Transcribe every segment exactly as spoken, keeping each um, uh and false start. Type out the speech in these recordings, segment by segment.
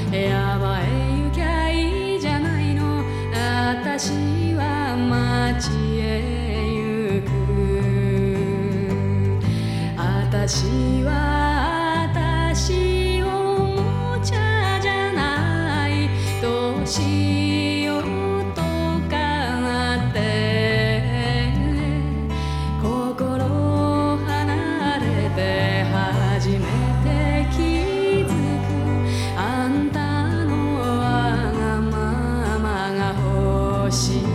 部屋はへ行きゃいいじゃないの。私は街へ行く。私は私をおもちゃじゃない。どうしようとかって心離れて初めて気づく。あんたのわがままが欲しい。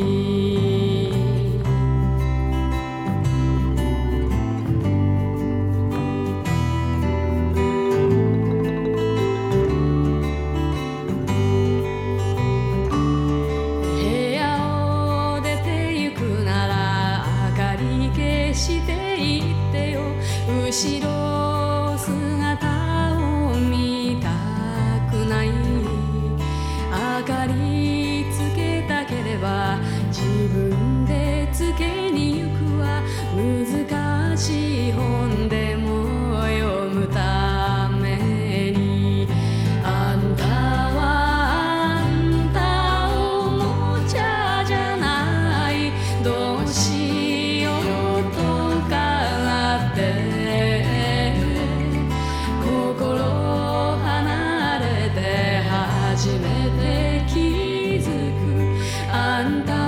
部屋を出て行くなら明かり消していってよ。後ろ姿を見たくない。明かりつけたければ自分でつけに行くわ。難しい本でも読むために。あんたはあんたおもちゃじゃない。どうしようとかって心離れて初めて気づく。あんた